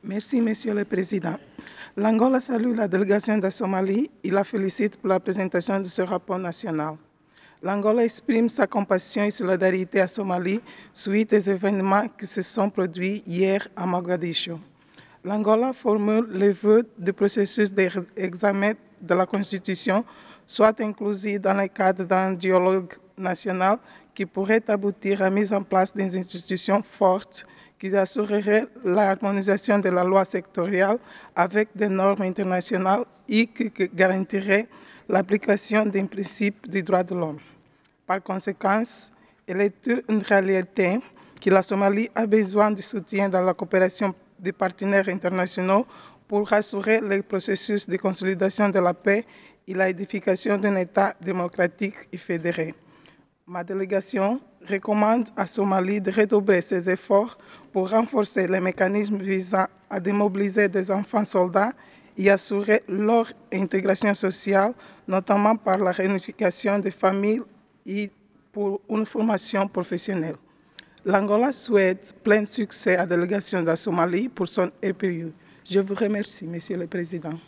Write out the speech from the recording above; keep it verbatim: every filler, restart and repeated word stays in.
Merci, Monsieur le Président. L'Angola salue la délégation de Somalie et la félicite pour la présentation de ce rapport national. L'Angola exprime sa compassion et solidarité à Somalie suite aux événements qui se sont produits hier à Mogadiscio. L'Angola formule le vœu du processus d'examen de la Constitution soit inclusif dans le cadre d'un dialogue national qui pourrait aboutir à la mise en place des institutions fortes qui assureraient l'harmonisation de la loi sectorielle avec des normes internationales et qui garantiraient l'application des principes des droits de l'homme. Par conséquent, il est une réalité que la Somalie a besoin de soutien dans la coopération des partenaires internationaux pour assurer le processus de consolidation de la paix et l'édification d'un État démocratique et fédéré. Ma délégation recommande à Somalie de redoubler ses efforts pour renforcer les mécanismes visant à démobiliser des enfants soldats et assurer leur intégration sociale, notamment par la réunification des familles et pour une formation professionnelle. L'Angola souhaite plein succès à la délégation de la Somalie pour son E P U. Je vous remercie, Monsieur le Président.